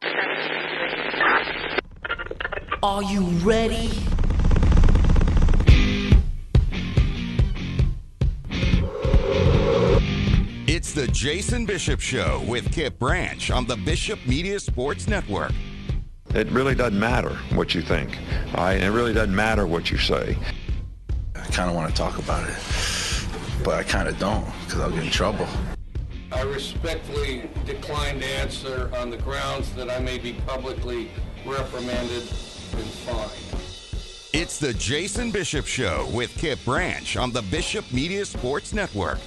Are you ready? It's the Jason Bishop Show with Kip Branch on the Bishop Media Sports Network. It really doesn't matter what you think. It really doesn't matter what you say. I kind of want to talk about it, but I kind of don't because I'll get in trouble. I respectfully decline to answer on the grounds that I may be publicly reprimanded and fined. It's the Jason Bishop Show with Kip Branch on the Bishop Media Sports Network.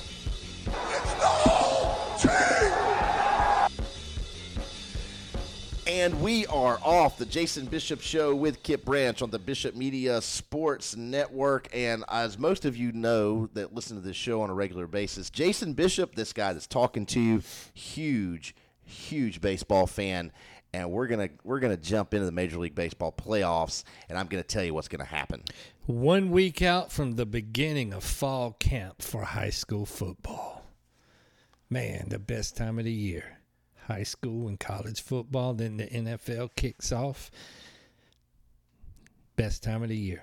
And we are off the Jason Bishop Show with Kip Branch on the Bishop Media Sports Network. And as most of you know that listen to this show on a regular basis, Jason Bishop, this guy that's talking to you, huge baseball fan. And we're gonna jump into the Major League Baseball playoffs, and I'm gonna tell you what's gonna happen. 1 week out from the beginning of fall camp for high school football. Man, the best time of the year. High school and college football, then the NFL kicks off. Best time of the year.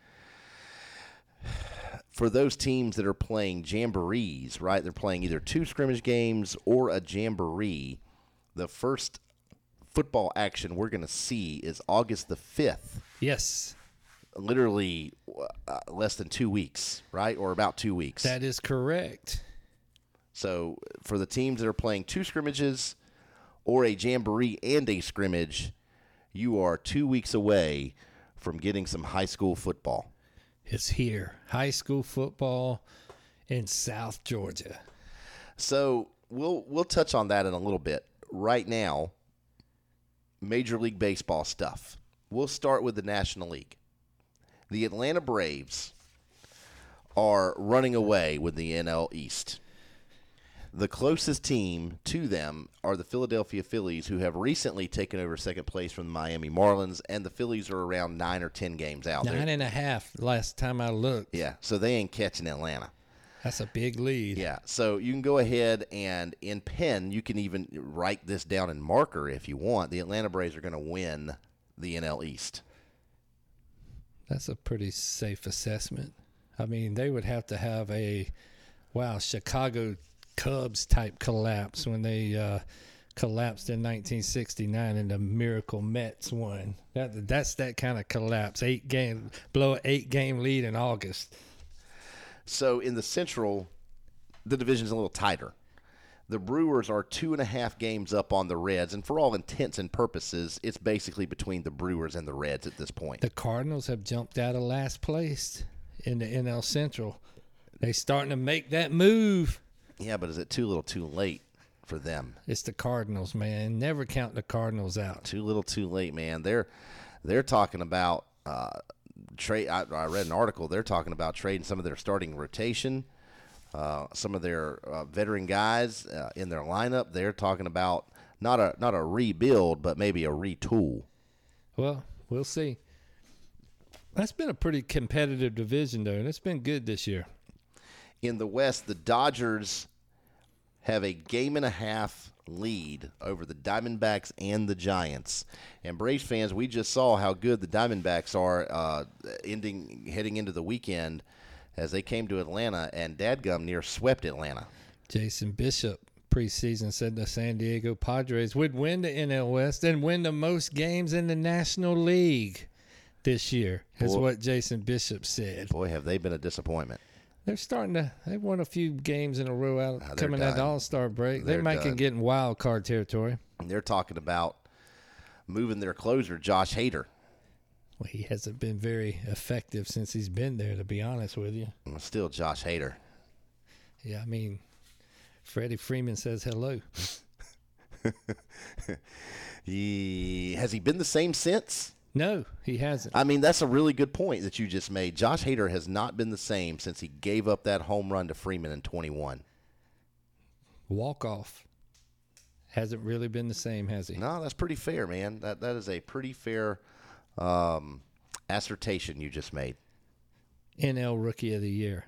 For those teams that are playing jamborees, right? They're playing either 2 scrimmage games or a jamboree. The first football action we're going to see is August the 5th. Yes. Literally less than 2 weeks, right? Or about 2 weeks. That is correct. So for the teams that are playing 2 scrimmages or a jamboree and a scrimmage, you are 2 weeks away from getting some high school football. It's here. High school football in South Georgia. So we'll touch on that in a little bit. Right now, Major League Baseball stuff. We'll start with the National League. The Atlanta Braves are running away with the NL East. The closest team to them are the Philadelphia Phillies, who have recently taken over second place from the Miami Marlins, and the Phillies are around 9 or 10 games out. 9.5 last time I looked. Yeah, so they ain't catching Atlanta. That's a big lead. Yeah, so you can go ahead and in pen, you can even write this down in marker if you want. The Atlanta Braves are going to win the NL East. That's a pretty safe assessment. I mean, they would have to have a, Chicago Cubs type collapse when they collapsed in 1969 and the Miracle Mets won. That's that kind of collapse. Blow an 8-game lead in August. So in the Central, the division's a little tighter. The Brewers are 2.5 games up on the Reds, and for all intents and purposes, it's basically between the Brewers and the Reds at this point. The Cardinals have jumped out of last place in the NL Central. They're starting to make that move. Yeah, but is it too little too late for them? It's the Cardinals, man. Never count the Cardinals out. Too little too late, man. They're talking about trade. I read an article. They're talking about trading some of their starting rotation, some of their veteran guys in their lineup. They're talking about not a rebuild, but maybe a retool. Well, we'll see. That's been a pretty competitive division, though, and it's been good this year. In the West, the Dodgers have a 1.5 lead over the Diamondbacks and the Giants. And Braves fans, we just saw how good the Diamondbacks are heading into the weekend as they came to Atlanta, and dadgum near swept Atlanta. Jason Bishop preseason said the San Diego Padres would win the NL West and win the most games in the National League this year, is what Jason Bishop said. Boy, have they been a disappointment. They've won a few games in a row out coming out of the All-Star break. They might get in wild card territory. They're talking about moving their closer, Josh Hader. Well, he hasn't been very effective since he's been there, to be honest with you. Still Josh Hader. Yeah, I mean, Freddie Freeman says hello. Has he been the same since? No, he hasn't. I mean, that's a really good point that you just made. Josh Hader has not been the same since he gave up that home run to Freeman in 21. Walk-off. Hasn't really been the same, has he? No, that's pretty fair, man. That is a pretty fair assertion you just made. NL Rookie of the Year.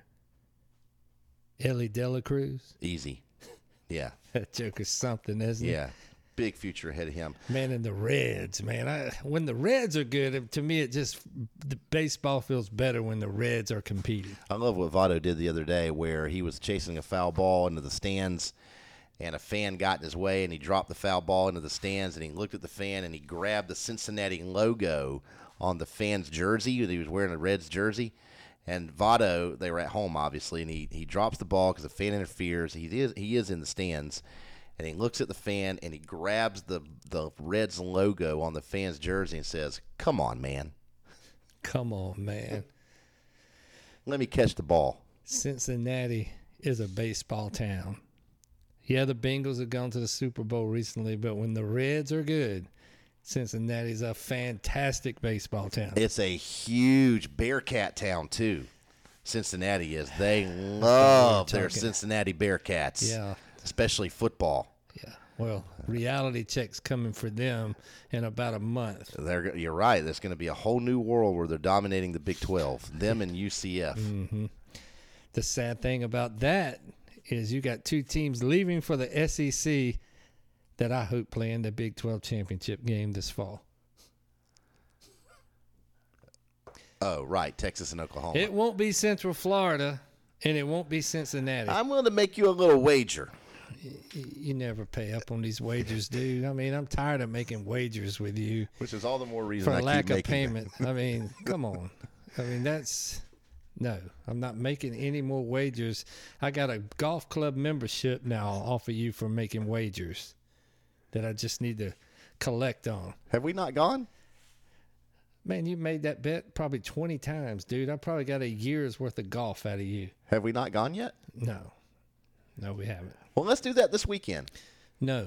Ellie De La Cruz. Easy. Yeah. That joke is something, isn't it? Yeah. big future ahead of him. Man, and the Reds, man. When the Reds are good, to me, the baseball feels better when the Reds are competing. I love what Votto did the other day where he was chasing a foul ball into the stands and a fan got in his way and he dropped the foul ball into the stands and he looked at the fan and he grabbed the Cincinnati logo on the fan's jersey. He was wearing a Reds jersey. And Votto, they were at home, obviously, and he drops the ball because the fan interferes. He is in the stands, and he looks at the fan, and he grabs the Reds logo on the fan's jersey and says, "Come on, man. Come on, man. Let me catch the ball." Cincinnati is a baseball town. Yeah, the Bengals have gone to the Super Bowl recently, but when the Reds are good, Cincinnati's a fantastic baseball town. It's a huge Bearcat town, too. Cincinnati is. They love their Cincinnati Bearcats. Yeah. Especially football. Yeah. Well, reality check's coming for them in about a month. You're right. There's going to be a whole new world where they're dominating the Big 12, them and UCF. Mm-hmm. The sad thing about that is you got two teams leaving for the SEC that I hope play in the Big 12 championship game this fall. Oh, right. Texas and Oklahoma. It won't be Central Florida, and it won't be Cincinnati. I'm willing to make you a little wager. You never pay up on these wagers, dude. I mean, I'm tired of making wagers with you. Which is all the more reason for I lack keep of payment. I mean, come on. I mean, no, I'm not making any more wagers. I got a golf club membership now I'll offer you for making wagers that I just need to collect on. Have we not gone? Man, you made that bet probably 20 times, dude. I probably got a year's worth of golf out of you. Have we not gone yet? No, we haven't. Well, let's do that this weekend. No.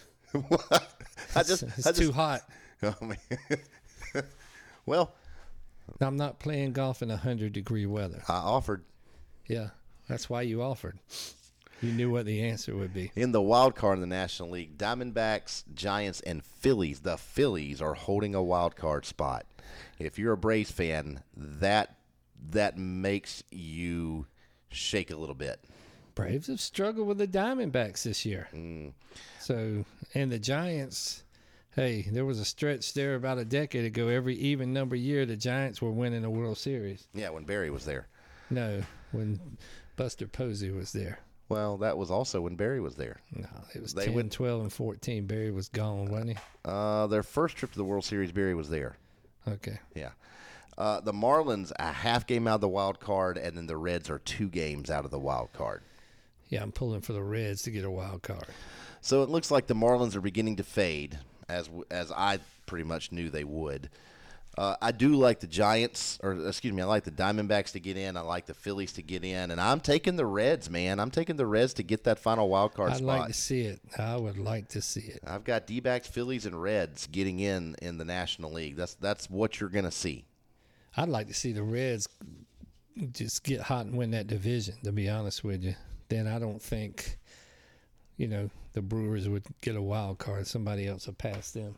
It's too hot. Oh, man. Well, I'm not playing golf in 100-degree weather. I offered. Yeah, that's why you offered. You knew what the answer would be. In the wild card in the National League, Diamondbacks, Giants, and Phillies. The Phillies are holding a wild card spot. If you're a Braves fan, that makes you shake a little bit. Braves have struggled with the Diamondbacks this year. So, and the Giants, hey, there was a stretch there about a decade ago. Every even number year, the Giants were winning the World Series. Yeah, when Barry was there. No, when Buster Posey was there. Well, that was also when Barry was there. No, it was 10, 12, and 14. Barry was gone, wasn't he? Their first trip to the World Series, Barry was there. Okay. Yeah. The Marlins, a half game out of the wild card, and then the Reds are 2 games out of the wild card. Yeah, I'm pulling for the Reds to get a wild card. So it looks like the Marlins are beginning to fade, as I pretty much knew they would. I do like the Giants, I like the Diamondbacks to get in. I like the Phillies to get in. And I'm taking the Reds, man. I'm taking the Reds to get that final wild card spot. I'd like to see it. I would like to see it. I've got D-backs, Phillies, and Reds getting in the National League. That's what you're going to see. I'd like to see the Reds just get hot and win that division, to be honest with you. Then I don't think, the Brewers would get a wild card. Somebody else would pass them.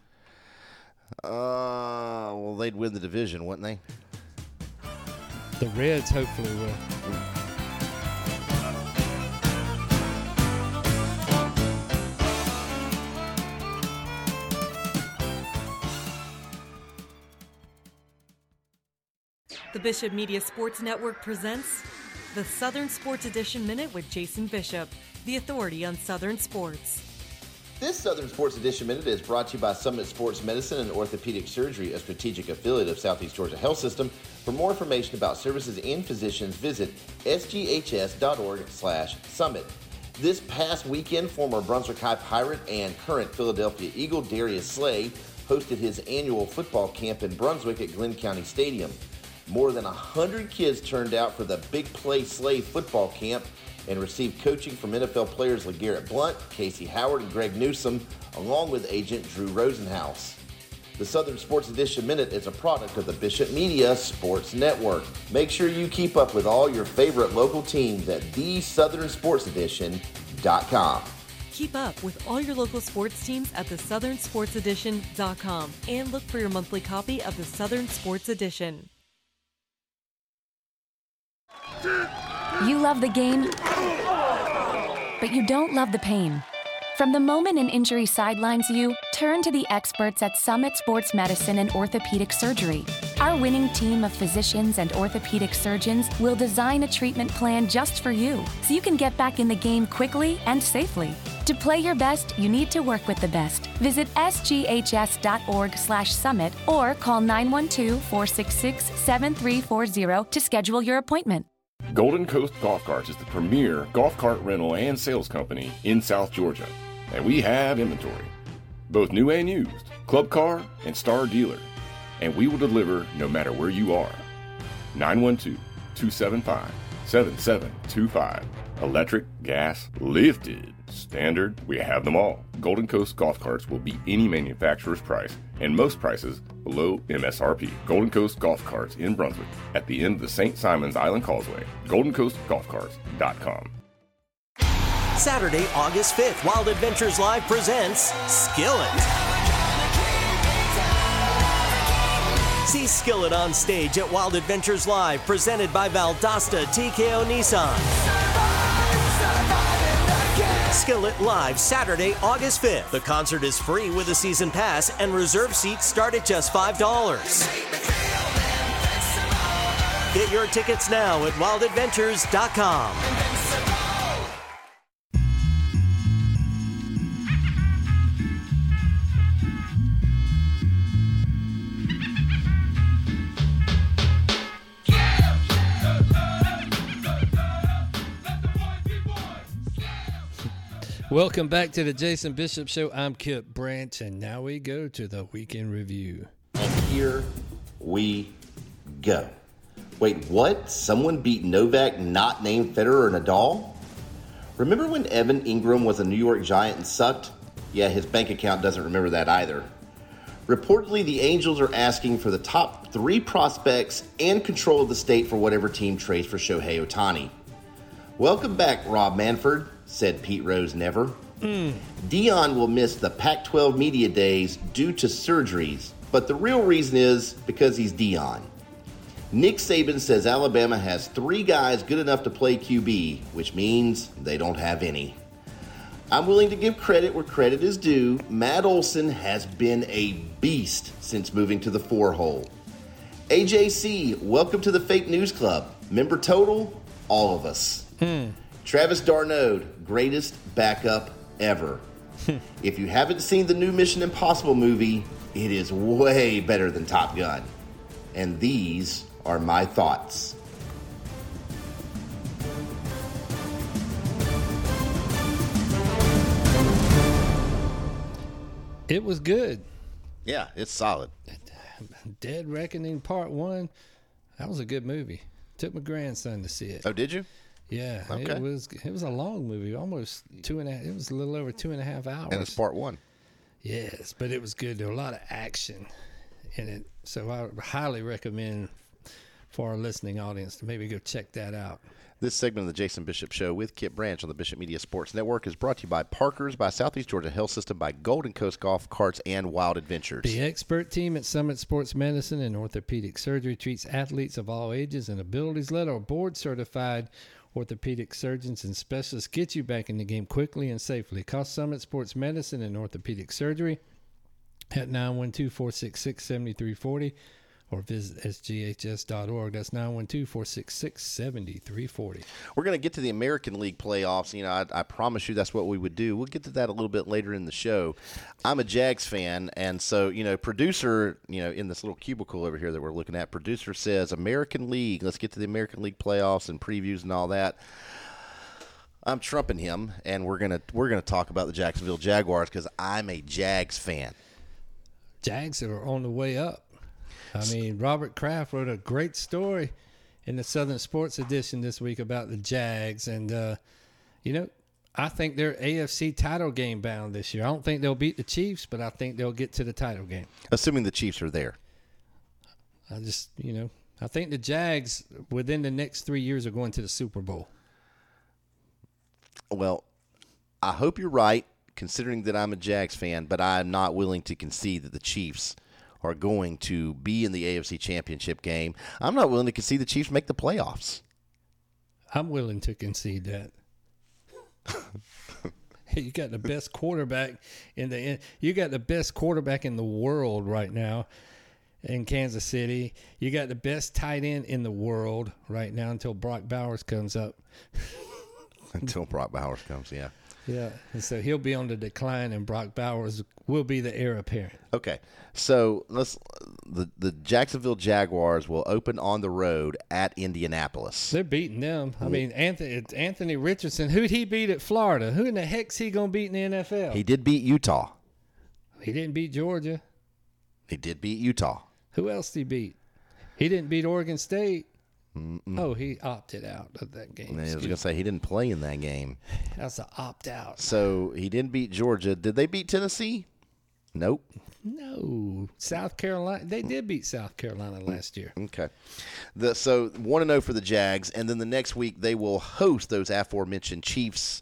Well, they'd win the division, wouldn't they? The Reds hopefully will. The Bishop Media Sports Network presents the Southern Sports Edition Minute with Jason Bishop, the authority on Southern sports. This Southern Sports Edition Minute is brought to you by Summit Sports Medicine and Orthopedic Surgery, a strategic affiliate of Southeast Georgia Health System. For more information about services and physicians, visit sghs.org/summit. This past weekend, former Brunswick High Pirate and current Philadelphia Eagle Darius Slay hosted his annual football camp in Brunswick at Glenn County Stadium. More than 100 kids turned out for the Big Play Slay football camp and received coaching from NFL players LeGarrette Blunt, Casey Howard, and Greg Newsome, along with agent Drew Rosenhaus. The Southern Sports Edition Minute is a product of the Bishop Media Sports Network. Make sure you keep up with all your favorite local teams at thesouthernsportsedition.com. Keep up with all your local sports teams at thesouthernsportsedition.com and look for your monthly copy of the Southern Sports Edition. You love the game, but you don't love the pain. From the moment an injury sidelines you, turn to the experts at Summit Sports Medicine and Orthopedic Surgery. Our winning team of physicians and orthopedic surgeons will design a treatment plan just for you, so you can get back in the game quickly and safely. To play your best, you need to work with the best. Visit sghs.org/summit or call 912-466-7340 to schedule your appointment. Golden Coast Golf Carts is the premier golf cart rental and sales company in South Georgia, and we have inventory, both new and used, club car and star dealer, and we will deliver no matter where you are. 912-275-7725. Electric, gas, lifted, standard, we have them all. Golden Coast Golf Carts will beat any manufacturer's price, and most prices below MSRP. Golden Coast Golf Carts in Brunswick, at the end of the St. Simons Island Causeway. GoldenCoastGolfCarts.com. Saturday, August 5th, Wild Adventures Live presents Skillet. See Skillet on stage at Wild Adventures Live, presented by Valdosta TKO Nissan. Skillet Live, Saturday, August 5th. The concert is free with a season pass, and reserve seats start at just $5. Get your tickets now at wildadventures.com. Welcome back to the Jason Bishop Show. I'm Kip Branch, and now we go to the Weekend Review. And here we go. Wait, what? Someone beat Novak not named Federer or Nadal? Remember when Evan Ingram was a New York Giant and sucked? Yeah, his bank account doesn't remember that either. Reportedly, the Angels are asking for the top 3 prospects and control of the state for whatever team trades for Shohei Ohtani. Welcome back, Rob Manfred, said Pete Rose never. Dion will miss the Pac-12 media days due to surgeries, but the real reason is because he's Dion. Nick Saban says Alabama has 3 guys good enough to play QB, which means they don't have any. I'm willing to give credit where credit is due. Matt Olson has been a beast since moving to the 4-hole. AJC, welcome to the Fake News Club. Member total? All of us. Travis Darnaud, greatest backup ever. If you haven't seen the new Mission Impossible movie, it is way better than Top Gun. And these are my thoughts. It was good. Yeah, it's solid. Dead Reckoning Part 1. That was a good movie. Took my grandson to see it. Oh, did you? Yeah, okay. It was a long movie, almost 2.5. It was a little over 2.5 hours. And it's part 1. Yes, but it was good. There was a lot of action in it, so I would highly recommend for our listening audience to maybe go check that out. This segment of the Jason Bishop Show with Kip Branch on the Bishop Media Sports Network is brought to you by Parker's, by Southeast Georgia Health System, by Golden Coast Golf Carts, and Wild Adventures. The expert team at Summit Sports Medicine and Orthopedic Surgery treats athletes of all ages and abilities. Let our board-certified orthopedic surgeons and specialists get you back in the game quickly and safely. Call Summit Sports Medicine and Orthopedic Surgery at 912-466-7340 or visit sghs.org. That's 912-466-7340. We're going to get to the American League playoffs. You know, I promise you that's what we would do. We'll get to that a little bit later in the show. I'm a Jags fan, and so, producer, in this little cubicle over here that we're looking at, producer says American League. Let's get to the American League playoffs and previews and all that. I'm trumping him, and we're gonna talk about the Jacksonville Jaguars because I'm a Jags fan. Jags are on the way up. I mean, Robert Kraft wrote a great story in the Southern Sports Edition this week about the Jags. And, I think they're AFC title game bound this year. I don't think they'll beat the Chiefs, but I think they'll get to the title game. Assuming the Chiefs are there. I think the Jags, within the next 3 years, are going to the Super Bowl. Well, I hope you're right, considering that I'm a Jags fan, but I'm not willing to concede that the Chiefs are going to be in the AFC Championship game. I'm not willing to concede the Chiefs make the playoffs. I'm willing to concede that. You got the best quarterback you got the best quarterback in the world right now in Kansas City. You got the best tight end in the world right now until Brock Bowers comes up. Until Brock Bowers comes, yeah. Yeah, and so he'll be on the decline, and Brock Bowers will be the heir apparent. Okay, so the Jacksonville Jaguars will open on the road at Indianapolis. They're beating them. I mean, Anthony Richardson, who'd he beat at Florida? Who in the heck's he going to beat in the NFL? He did beat Utah. He didn't beat Georgia. He did beat Utah. Who else did he beat? He didn't beat Oregon State. Oh, he opted out of that game. I was going to say he didn't play in that game. That's an opt-out. So he didn't beat Georgia. Did they beat Tennessee? Nope. No. South Carolina. They did beat South Carolina last year. Okay. So 1-0 for the Jags, and then the next week they will host those aforementioned Chiefs.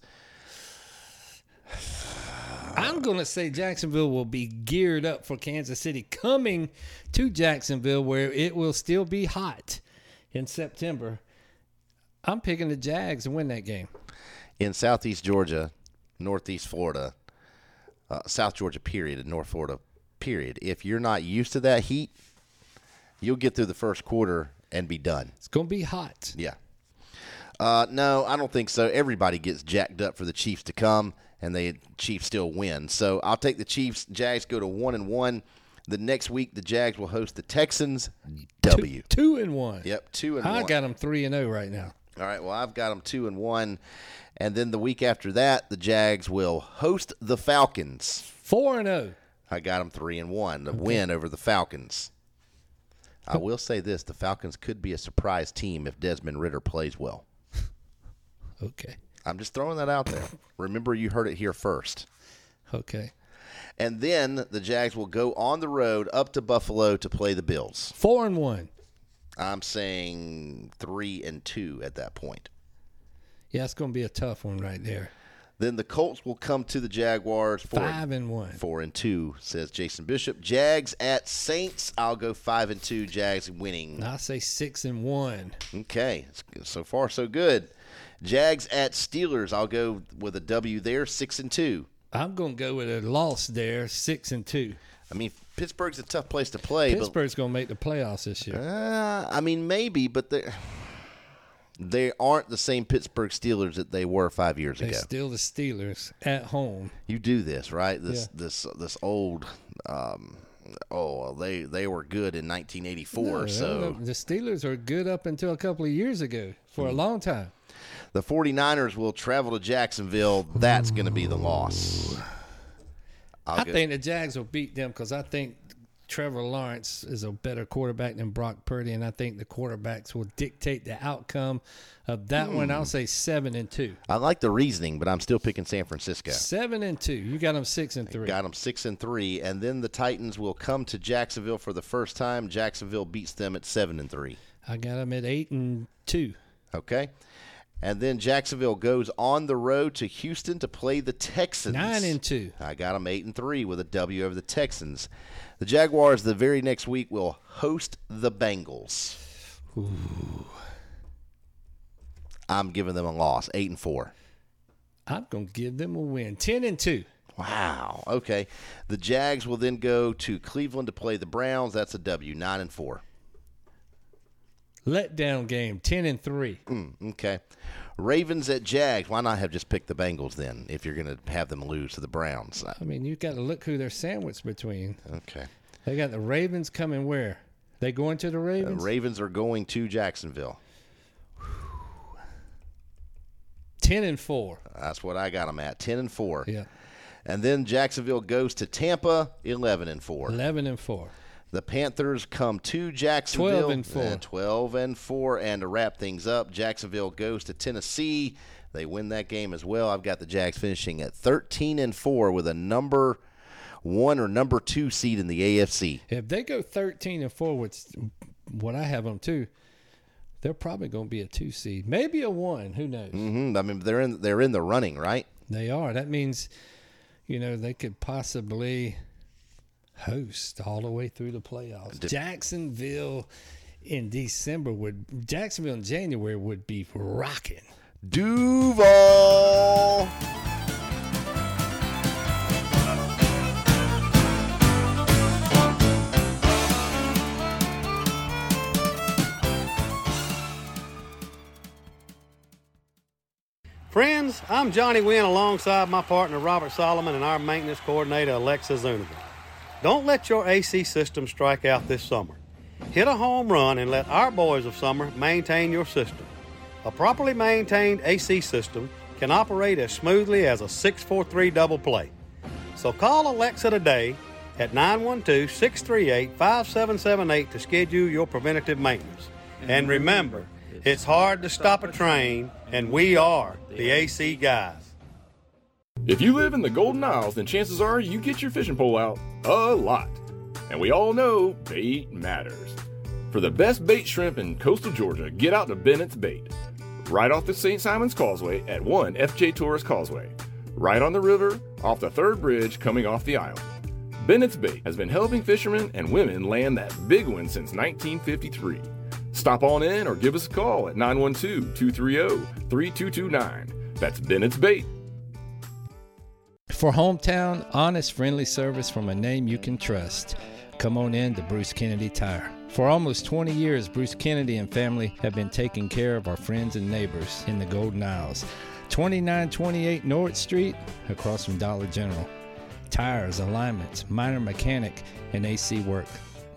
I'm going to say Jacksonville will be geared up for Kansas City coming to Jacksonville where it will still be hot in September. I'm picking the Jags to win that game. In Southeast Georgia, Northeast Florida, South Georgia period, and North Florida period, if you're not used to that heat, you'll get through the first quarter and be done. It's going to be hot. Yeah. No, I don't think so. Everybody gets jacked up for the Chiefs to come, and the Chiefs still win. So I'll take the Chiefs. Jags go to 1-1. The next week, the Jags will host the Texans. W. 2-1. Yep, 2-1. I got them 3-0 right now. All right, well, I've got them 2-1. And then the week after that, the Jags will host the Falcons. 4-0. I got them 3-1, the win over the Falcons. I will say this, the Falcons could be a surprise team if Desmond Ridder plays well. Okay. I'm just throwing that out there. Remember, you heard it here first. Okay. And then the Jags will go on the road up to Buffalo to play the Bills. 4-1. I'm saying 3-2 at that point. Yeah, it's going to be a tough one right there. Then the Colts will come to the Jaguars. 5-1. 4-2, says Jason Bishop. Jags at Saints. I'll go 5-2. Jags winning. I'll say 6-1. Okay, so far so good. Jags at Steelers. I'll go with a W there, 6-2. I'm going to go with a loss there, 6-2. I mean, Pittsburgh's a tough place to play. Pittsburgh's going to make the playoffs this year. I mean, maybe, but they aren't the same Pittsburgh Steelers that they were 5 years ago. They're still the Steelers at home. You do this, right? This old. They were good in 1984. No, so the Steelers are good up until a couple of years ago for a long time. The 49ers will travel to Jacksonville. That's going to be the loss. I think the Jags will beat them because I think Trevor Lawrence is a better quarterback than Brock Purdy, and I think the quarterbacks will dictate the outcome of that one. I'll say 7-2. I like the reasoning, but I'm still picking San Francisco. 7-2. You got them 6-3. Got them 6-3, and then the Titans will come to Jacksonville for the first time. Jacksonville beats them at 7-3. I got them at 8-2. Okay. And then Jacksonville goes on the road to Houston to play the Texans. 9-2. I got them 8-3 with a W over the Texans. The Jaguars the very next week will host the Bengals. Ooh. I'm giving them a loss, 8-4. I'm going to give them a win, 10-2. Wow. Okay. The Jags will then go to Cleveland to play the Browns. That's a W, 9-4. Letdown game, 10-3. Okay. Ravens at Jags. Why not have just picked the Bengals then if you're going to have them lose to the Browns? I mean, you've got to look who they're sandwiched between. Okay. They got the Ravens coming where? They going to the Ravens? The Ravens are going to Jacksonville. 10-4. That's what I got them at, 10-4. Yeah. And then Jacksonville goes to Tampa, 11-4. 11-4. The Panthers come to Jacksonville, 12-4. 12-4. And to wrap things up, Jacksonville goes to Tennessee. They win that game as well. I've got the Jags finishing at 13-4 with a number 1 or number 2 seed in the AFC. If they go 13-4, which what I have them too, they're probably going to be a 2 seed, maybe a 1. Who knows? I mean, they're in the running, right? They are. That means, they could possibly host all the way through the playoffs. Jacksonville in January would be rocking. Duval. Friends, I'm Johnny Wynn alongside my partner Robert Solomon and our maintenance coordinator Alexa Zuniga. Don't let your AC system strike out this summer. Hit a home run and let our boys of summer maintain your system. A properly maintained AC system can operate as smoothly as a 6-4-3 double play. So call Alexa today at 912-638-5778 to schedule your preventative maintenance. And remember, it's hard to stop a train, and we are the AC guys. If you live in the Golden Isles, then chances are you get your fishing pole out a lot. And we all know bait matters. For the best bait shrimp in coastal Georgia, get out to Bennett's Bait. Right off the St. Simon's Causeway at 1 FJ Torres Causeway. Right on the river, off the third bridge coming off the island. Bennett's Bait has been helping fishermen and women land that big one since 1953. Stop on in or give us a call at 912-230-3229. That's Bennett's Bait. For hometown, honest, friendly service from a name you can trust, come on in to Bruce Kennedy Tire. For almost 20 years, Bruce Kennedy and family have been taking care of our friends and neighbors in the Golden Isles. 2928 North Street, across from Dollar General. Tires, alignments, minor mechanic, and AC work.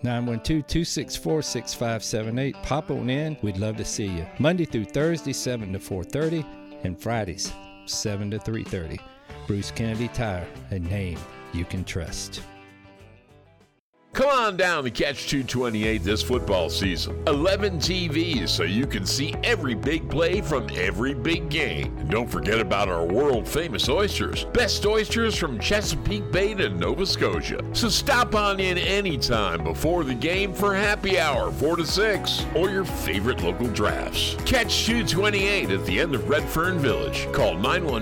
912-264-6578. Pop on in. We'd love to see you. Monday through Thursday, 7 to 4:30, and Fridays, 7 to 3:30. Bruce Kennedy Tire, a name you can trust. Come on down to Catch 228 this football season. 11 TVs so you can see every big play from every big game. And don't forget about our world-famous oysters. Best oysters from Chesapeake Bay to Nova Scotia. So stop on in anytime before the game for happy hour 4 to 6 or your favorite local drafts. Catch 228 at the end of Redfern Village. Call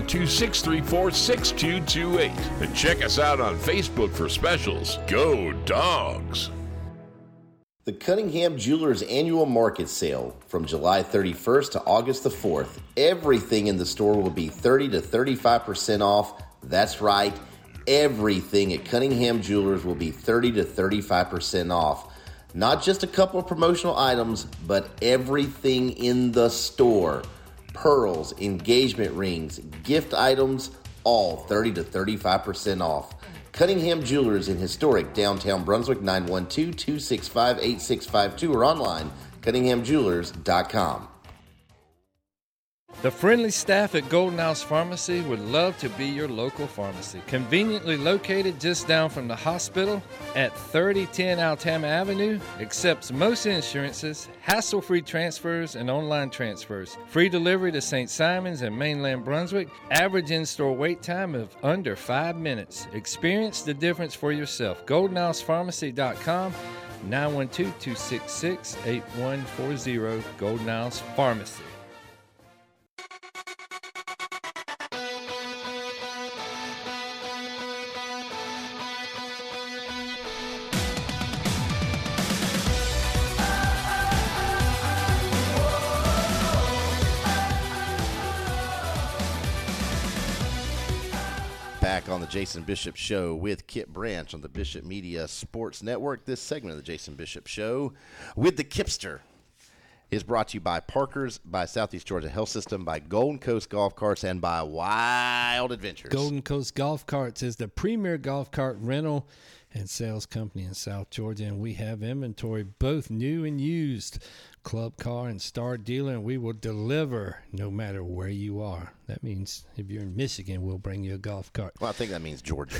912-634-6228 and check us out on Facebook for specials. Go Dogs! The Cunningham Jewelers Annual Market Sale from July 31st to August the 4th. Everything in the store will be 30 to 35% off. That's right, everything at Cunningham Jewelers will be 30 to 35% off. Not just a couple of promotional items, but everything in the store. Pearls, engagement rings, gift items, all 30 to 35% off. Cunningham Jewelers in historic downtown Brunswick, 912-265-8652 or online, cunninghamjewelers.com. The friendly staff at Golden House Pharmacy would love to be your local pharmacy. Conveniently located just down from the hospital at 3010 Altama Avenue, accepts most insurances, hassle-free transfers, and online transfers. Free delivery to St. Simons and mainland Brunswick. Average in-store wait time of under 5 minutes. Experience the difference for yourself. GoldenHousePharmacy.com, 912-266-8140, Golden House Pharmacy. Back on the Jason Bishop Show with Kip Branch on the Bishop Media Sports Network. This segment of the Jason Bishop Show with the Kipster is brought to you by Parker's, by Southeast Georgia Health System, by Golden Coast Golf Carts, and by Wild Adventures. Golden Coast Golf Carts is the premier golf cart rental and sales company in South Georgia, and we have inventory, both new and used, club car and star dealer, and we will deliver no matter where you are. That means if you're in Michigan, we'll bring you a golf cart. Well, I think that means Georgia.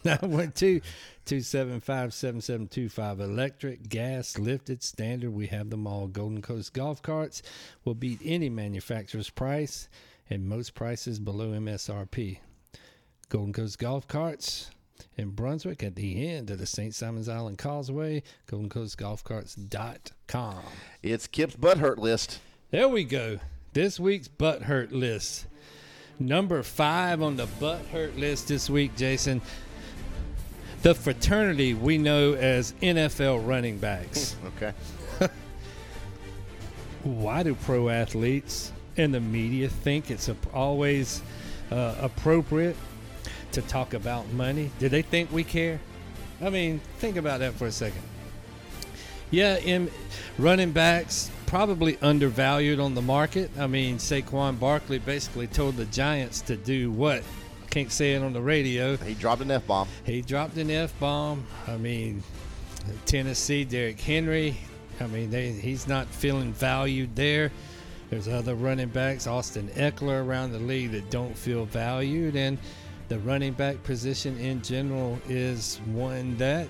912-275-7725. Electric, gas, lifted, standard, we have them all. Golden Coast Golf Carts will beat any manufacturer's price, and most prices below MSRP. Golden Coast Golf Carts in Brunswick at the end of the St. Simons Island Causeway, GoldenCoastGolfCarts.com. It's Kip's Butt Hurt List. There we go. This week's Butt Hurt List. Number 5 on the Butt Hurt List this week, Jason. The fraternity we know as NFL running backs. Okay. Why do pro athletes and the media think it's always appropriate to talk about money? Do they think we care? I mean, think about that for a second. Yeah, in running backs, probably undervalued on the market. I mean, Saquon Barkley basically told the Giants to do what? Can't say it on the radio. He dropped an F-bomb. He dropped an F-bomb. I mean, Tennessee, Derrick Henry. I mean, he's not feeling valued there. There's other running backs, Austin Eckler, around the league that don't feel valued. And the running back position in general is one that,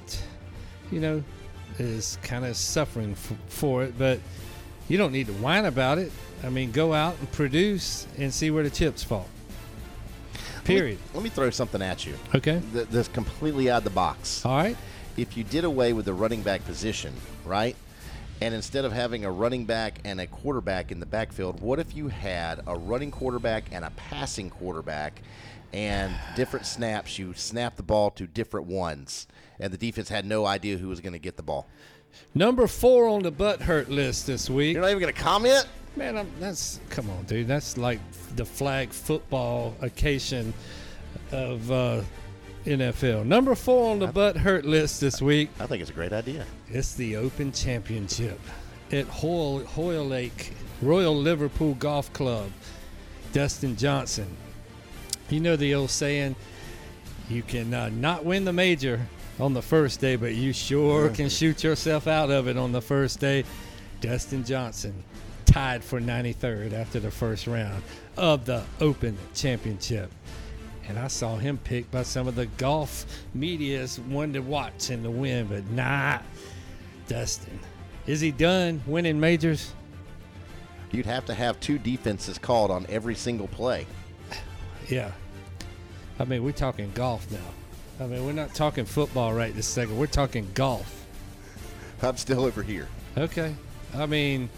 is kind of suffering for it. But you don't need to whine about it. I mean, go out and produce and see where the chips fall. Period. Let me throw something at you. Okay. That's completely out of the box. All right. If you did away with the running back position, right, and instead of having a running back and a quarterback in the backfield, what if you had a running quarterback and a passing quarterback, and different snaps, you snap the ball to different ones, and the defense had no idea who was going to get the ball? Number 4 on the butt hurt list this week. You're not even going to comment? Man, come on, dude. That's like the flag football occasion of NFL. Number 4 on the butt hurt list this week. I think it's a great idea. It's the Open Championship at Hoyle Lake, Royal Liverpool Golf Club. Dustin Johnson. You know the old saying, you can not win the major on the first day, but you sure can shoot yourself out of it on the first day. Dustin Johnson tied for 93rd after the first round of the Open Championship. And I saw him picked by some of the golf media's one to watch and to win, but nah, Dustin. Is he done winning majors? You'd have to have 2 defenses called on every single play. Yeah. I mean, we're talking golf now. I mean, we're not talking football right this second. We're talking golf. I'm still over here. Okay. I mean,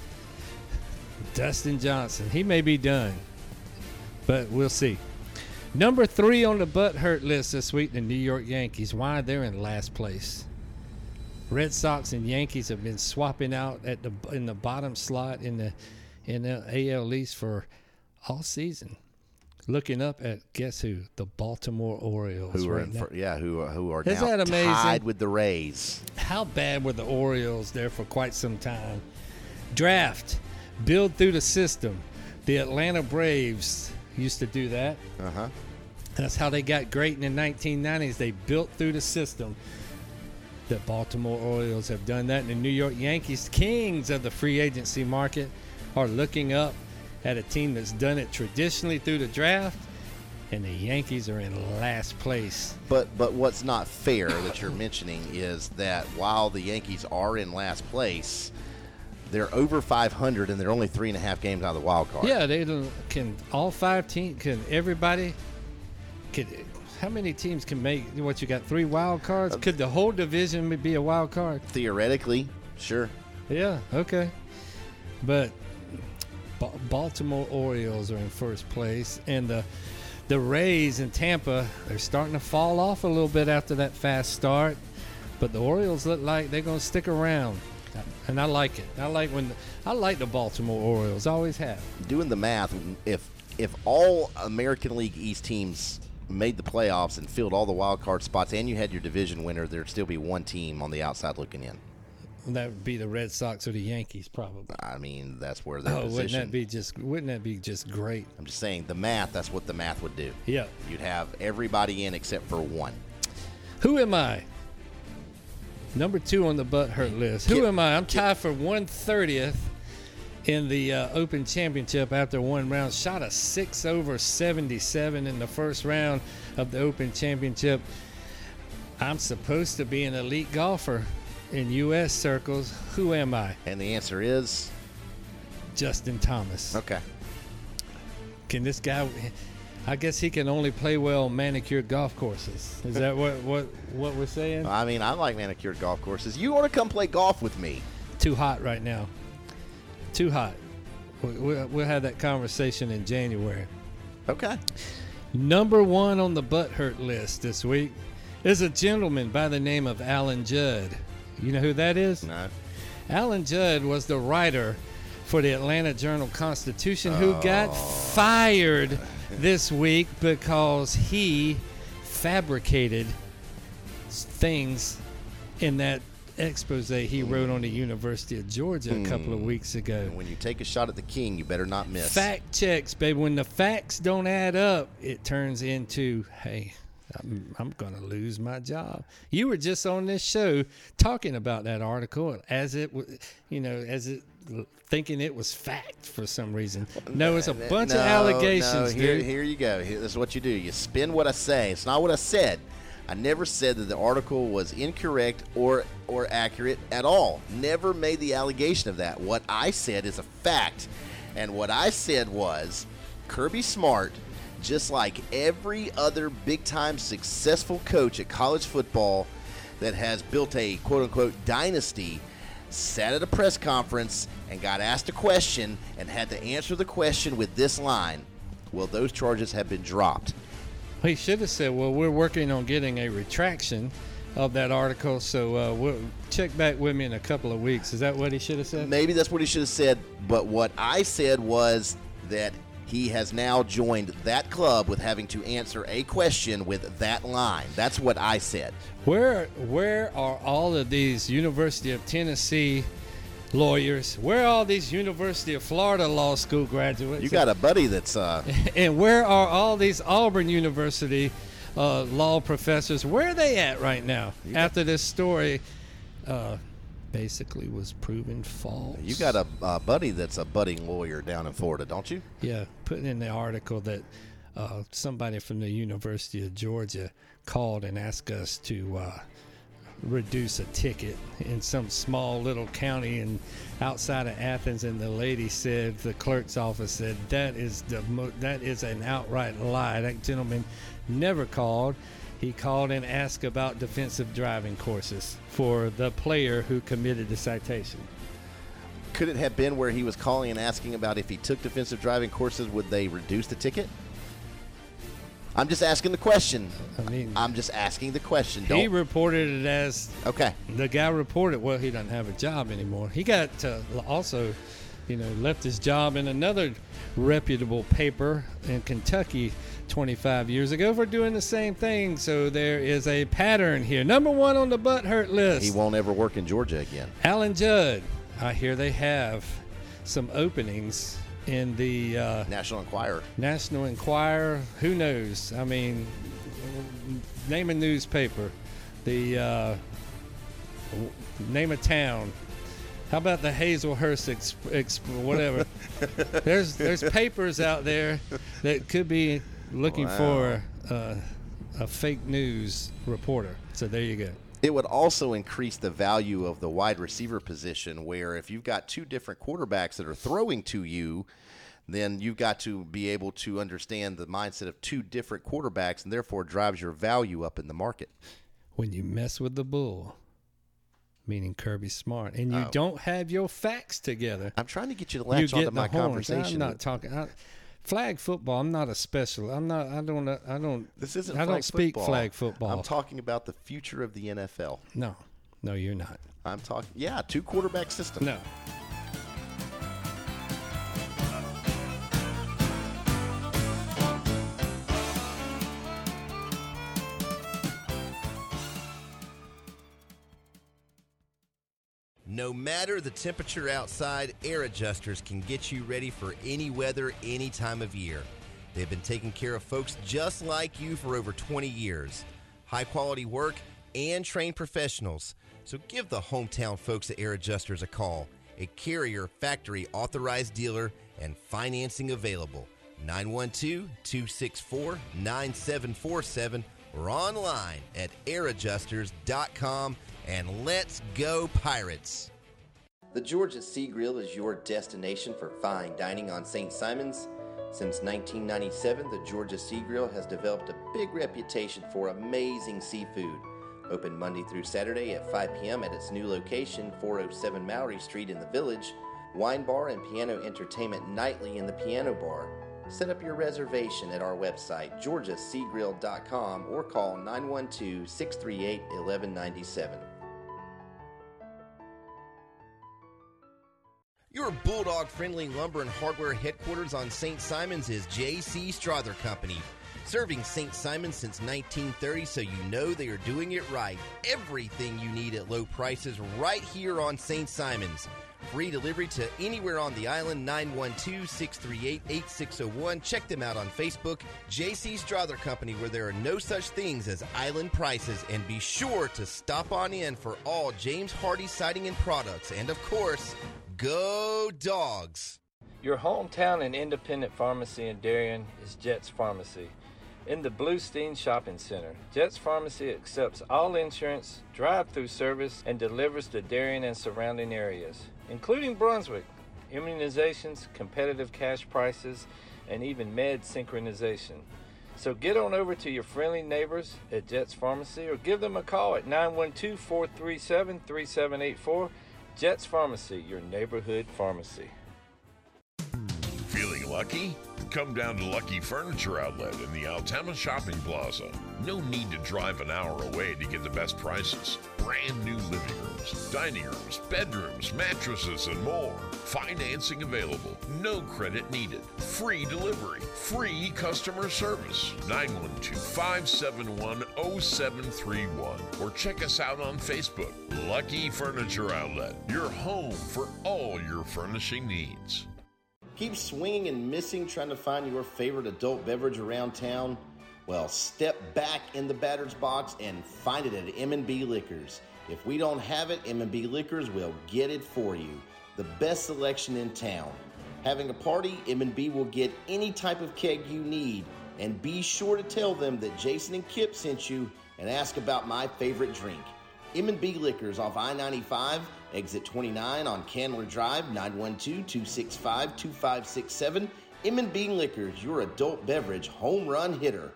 Dustin Johnson, he may be done, but we'll see. Number 3 on the butt hurt list this week, the New York Yankees. Why? They're in last place. Red Sox and Yankees have been swapping out in the bottom slot in the AL East for all season. Looking up at, guess who? The Baltimore Orioles. Who are who are now tied with the Rays. How bad were the Orioles there for quite some time? Draft, build through the system. The Atlanta Braves used to do that. That's how they got great in the 1990s. They built through the system. The Baltimore Orioles have done that. And the New York Yankees, kings of the free agency market, are looking up at a team that's done it traditionally through the draft, and the Yankees are in last place. But what's not fair that you're mentioning is that while the Yankees are in last place, they're over 500 and they're only 3.5 games out of the wild card. Yeah, can all 5 teams, can everybody, how many teams can make what you got, 3 wild cards? Could the whole division be a wild card? Theoretically, sure. Yeah, okay. But Baltimore Orioles are in first place, and the Rays in Tampa, they're starting to fall off a little bit after that fast start, but the Orioles look like they're going to stick around, and I like it. I like the Baltimore Orioles, always have. Doing the math, if all American League East teams made the playoffs and filled all the wild card spots, and you had your division winner, there'd still be one team on the outside looking in. That would be the Red Sox or the Yankees, probably. I mean, that's where they're positioned. Wouldn't that be just great? I'm just saying, the math, that's what the math would do. Yeah. You'd have everybody in except for one. Who am I? Number 2 on the butt hurt list. Who am I? I'm tied for 130th in the Open Championship after one round. Shot a 6 over 77 in the first round of the Open Championship. I'm supposed to be an elite golfer in U.S. circles. Who am I? And the answer is? Justin Thomas. Okay. Can this guy, I guess he can only play well on manicured golf courses. Is that what we're saying? I mean, I like manicured golf courses. You want to come play golf with me? Too hot right now. Too hot. We'll have that conversation in January. Okay. Number 1 on the butt hurt list this week is a gentleman by the name of Alan Judd. You know who that is? No. Alan Judd was the writer for the Atlanta Journal-Constitution who got fired this week because he fabricated things in that expose he wrote on the University of Georgia a couple of weeks ago. And when you take a shot at the king, you better not miss. Fact checks, baby. When the facts don't add up, it turns into, hey, I'm going to lose my job. You were just on this show talking about that article as it, thinking it was fact for some reason. No, it's a bunch of allegations, dude. Here you go. This is what you do. You spin what I say. It's not what I said. I never said that the article was incorrect or accurate at all. Never made the allegation of that. What I said is a fact. And what I said was Kirby Smart, just like every other big-time successful coach at college football that has built a quote-unquote dynasty, sat at a press conference and got asked a question and had to answer the question with this line. Well, those charges have been dropped. He should have said, well, we're working on getting a retraction of that article, so we'll check back with me in a couple of weeks. Is that what he should have said? Maybe that's what he should have said, but what I said was that he has now joined that club with having to answer a question with that line. That's what I said. Where are all of these University of Tennessee lawyers? Where are all these University of Florida law school graduates? You got a buddy that's and where are all these Auburn University law professors? Where are they at right now after this story basically was proven false? You got a buddy that's a budding lawyer down in Florida, don't you? Yeah, putting in the article that somebody from the University of Georgia called and asked us to reduce a ticket in some small little county and outside of Athens, and the lady said, the clerk's office said, that is an outright lie. That gentleman never called. He called and asked about defensive driving courses for the player who committed the citation. Could it have been where he was calling and asking about if he took defensive driving courses, would they reduce the ticket? I'm just asking the question. I'm just asking the question. He reported it as okay. The guy reported, well, he doesn't have a job anymore. He got also, left his job in another reputable paper in Kentucky 25 years ago for doing the same thing. So there is a pattern here. Number one on the butt hurt list. He won't ever work in Georgia again. Alan Judd. I hear they have some openings in the National Enquirer. National Enquirer. Who knows? I mean, name a newspaper. The name a town. How about the Hazelhurst whatever? There's papers out there that could be looking for a fake news reporter. So there you go. It would also increase the value of the wide receiver position, where if you've got two different quarterbacks that are throwing to you, then you've got to be able to understand the mindset of two different quarterbacks, and therefore drives your value up in the market. When you mess with the bull, meaning Kirby Smart, and you don't have your facts together. I'm trying to get you to latch onto my conversation. I'm not talking. Flag football. I'm not a special. I'm not. I don't. This isn't. I don't speak flag football. I'm talking about the future of the NFL. No, you're not. I'm talking. Yeah, two quarterback system. No. No matter the temperature outside, Air Adjusters can get you ready for any weather, any time of year. They've been taking care of folks just like you for over 20 years. High-quality work and trained professionals. So give the hometown folks at Air Adjusters a call. A Carrier factory authorized dealer and financing available. 912-264-9747 or online at airadjusters.com. And let's go Pirates! The Georgia Sea Grill is your destination for fine dining on St. Simons. Since 1997, the Georgia Sea Grill has developed a big reputation for amazing seafood. Open Monday through Saturday at 5 p.m. at its new location, 407 Mallory Street in the Village. Wine bar and piano entertainment nightly in the piano bar. Set up your reservation at our website, georgiaseagrill.com, or call 912-638-1197. Your Bulldog-friendly lumber and hardware headquarters on St. Simons is J.C. Strother Company. Serving St. Simon since 1930, so you know they are doing it right. Everything you need at low prices right here on St. Simon's. Free delivery to anywhere on the island, 912-638-8601. Check them out on Facebook, J.C. Strother Company, where there are no such things as island prices. And be sure to stop on in for all James Hardy siding and products. And, of course, go Dogs! Your hometown and independent pharmacy in Darien is Jets Pharmacy. In the Bluestein Shopping Center, Jets Pharmacy accepts all insurance, drive-through service, and delivers to Darien and surrounding areas, including Brunswick, immunizations, competitive cash prices, and even med synchronization. So get on over to your friendly neighbors at Jets Pharmacy or give them a call at 912-437-3784. Jets Pharmacy, your neighborhood pharmacy. Feeling lucky? Come down to Lucky Furniture Outlet in the Altama Shopping Plaza. No need to drive an hour away to get the best prices. Brand new living rooms, dining rooms, bedrooms, mattresses, and more. Financing available. No credit needed. Free delivery. Free customer service. 912-571-0731. Or check us out on Facebook. Lucky Furniture Outlet. Your home for all your furnishing needs. Keep swinging and missing trying to find your favorite adult beverage around town? Well, step back in the batter's box and find it at M&B Liquors. If we don't have it, M&B Liquors will get it for you. The best selection in town. Having a party, M&B will get any type of keg you need. And be sure to tell them that Jason and Kip sent you and ask about my favorite drink. M&B Liquors off I-95, exit 29 on Candler Drive, 912-265-2567. M&B Liquors, your adult beverage home run hitter.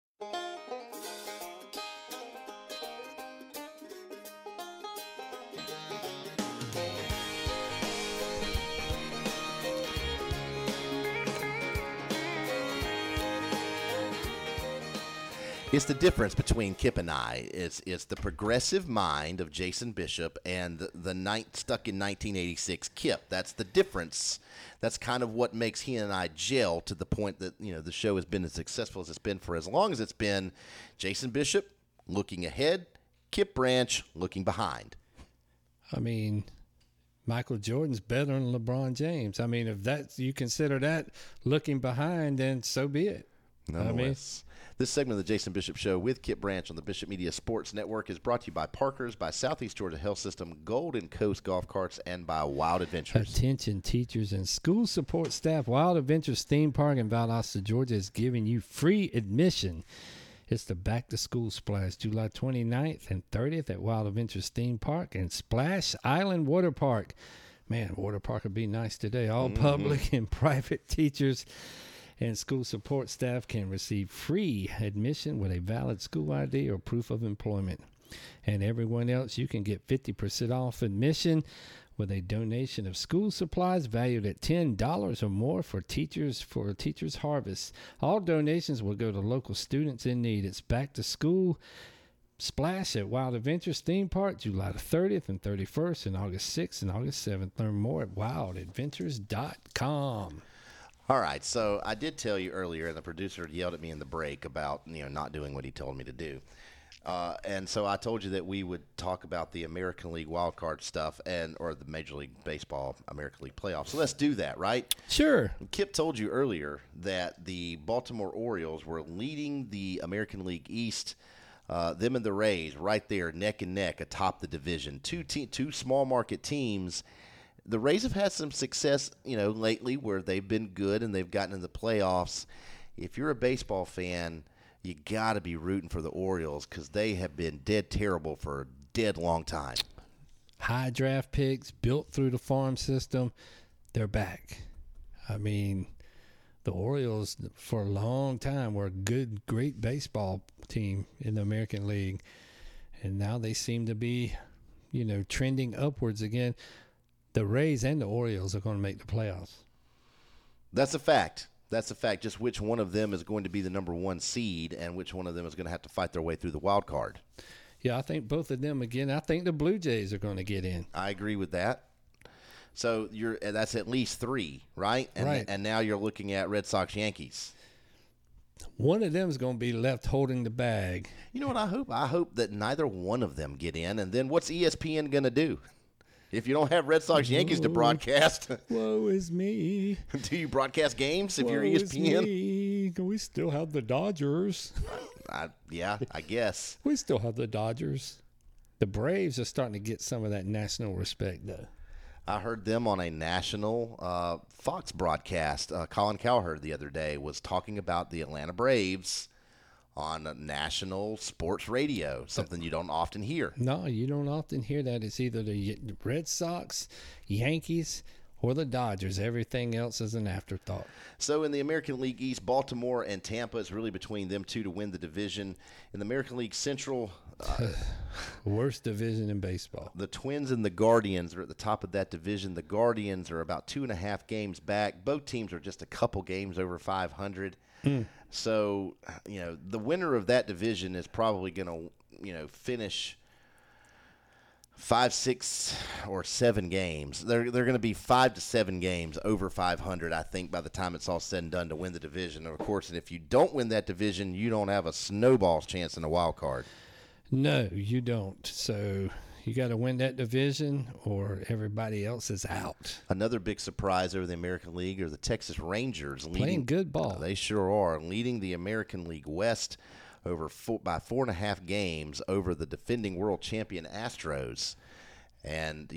It's the difference between Kip and I. It's the progressive mind of Jason Bishop and the night stuck in 1986 Kip. That's the difference. That's kind of what makes he and I gel to the point that, you know, the show has been as successful as it's been for as long as it's been. Jason Bishop looking ahead, Kip Branch looking behind. I mean, Michael Jordan's better than LeBron James. I mean, if that you consider that looking behind, then so be it. Nonetheless. This segment of the Jason Bishop Show with Kip Branch on the Bishop Media Sports Network is brought to you by Parker's, by Southeast Georgia Health System, Golden Coast Golf Carts, and by Wild Adventures. Attention teachers and school support staff. Wild Adventures Theme Park in Valdosta, Georgia is giving you free admission. It's the Back to School Splash, July 29th and 30th at Wild Adventures Theme Park and Splash Island Water Park. Man, water park would be nice today. All public and private teachers and school support staff can receive free admission with a valid school ID or proof of employment. And everyone else, you can get 50% off admission with a donation of school supplies valued at $10 or more for Teachers Harvest. All donations will go to local students in need. It's back to school splash at Wild Adventures Theme Park, July the 30th and 31st and August 6th and August 7th. Learn more at wildadventures.com. All right, so I did tell you earlier, and the producer yelled at me in the break about not doing what he told me to do. And so I told you that we would talk about the American League wildcard stuff or the Major League Baseball American League playoffs. So let's do that, right? Sure. Kip told you earlier that the Baltimore Orioles were leading the American League East, them and the Rays right there neck and neck atop the division. Two small market teams. The Rays have had some success, lately where they've been good and they've gotten into the playoffs. If you're a baseball fan, you got to be rooting for the Orioles because they have been dead terrible for a dead long time. High draft picks built through the farm system, they're back. I mean, the Orioles for a long time were a great baseball team in the American League, and now they seem to be, trending upwards again. The Rays and the Orioles are going to make the playoffs. That's a fact. Just which one of them is going to be the number one seed and which one of them is going to have to fight their way through the wild card. Yeah, I think both of them again. I think the Blue Jays are going to get in. I agree with that. So that's at least three, right? Right. And now you're looking at Red Sox, Yankees. one of them is going to be left holding the bag. You know what I hope? I hope that neither one of them get in. And then what's ESPN going to do? If you don't have Red Sox Yankees to broadcast, woe is me. Do you broadcast games if you're Woe is ESPN? me. We still have the Dodgers. Yeah, I guess. We still have the Dodgers. The Braves are starting to get some of that national respect, though. I heard them on a national Fox broadcast. Colin Cowherd the other day was talking about the Atlanta Braves on national sports radio, something you don't often hear. No, you don't often hear that. It's either the Red Sox, Yankees, or the Dodgers. Everything else is an afterthought. So in the American League East, Baltimore and Tampa is really between them two to win the division. In the American League Central, worst division in baseball. The Twins and the Guardians are at the top of that division. The Guardians are about 2.5 games back. Both teams are just a couple games over 500. So, the winner of that division is probably going to, finish 5, 6, or 7 games. They're going to be 5 to 7 games over 500, I think, by the time it's all said and done to win the division. And of course, and if you don't win that division, you don't have a snowball's chance in a wild card. No, you don't. So you got to win that division or everybody else is out. Another big surprise over the American League are the Texas Rangers. Playing good ball. They sure are. Leading the American League West by 4.5 games over the defending world champion Astros. And,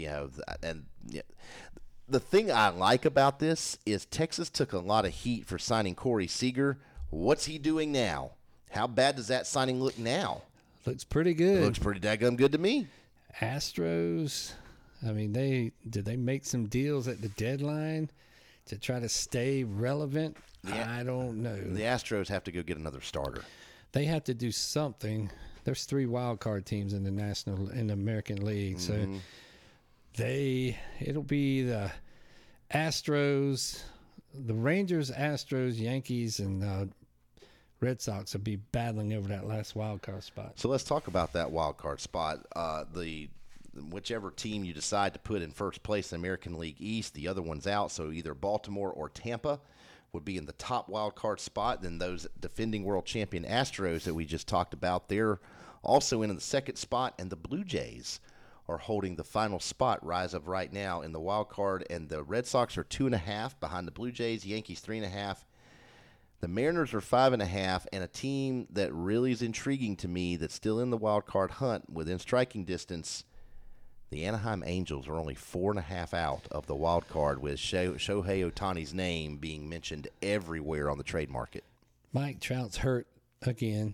the thing I like about this is Texas took a lot of heat for signing Corey Seager. What's he doing now? How bad does that signing look now? Looks pretty good. It looks pretty daggum good to me. Astros, I mean, did they make some deals at the deadline to try to stay relevant? I don't know. The Astros have to go get another starter. They have to do something. There's 3 wild card teams in the American League, so it'll be the Astros, the Rangers, Astros, Yankees, and Red Sox will be battling over that last wild card spot. So let's talk about that wild card spot. Whichever team you decide to put in first place in the American League East, the other one's out. So either Baltimore or Tampa would be in the top wild card spot. Then those defending world champion Astros that we just talked about, they're also in the second spot. And the Blue Jays are holding the final spot rise of right now in the wild card. And the Red Sox are 2.5 behind the Blue Jays, Yankees 3.5. The Mariners are 5.5, and a team that really is intriguing to me that's still in the wild card hunt within striking distance, the Anaheim Angels are only 4.5 out of the wild card, with Shohei Ohtani's name being mentioned everywhere on the trade market. Mike Trout's hurt again.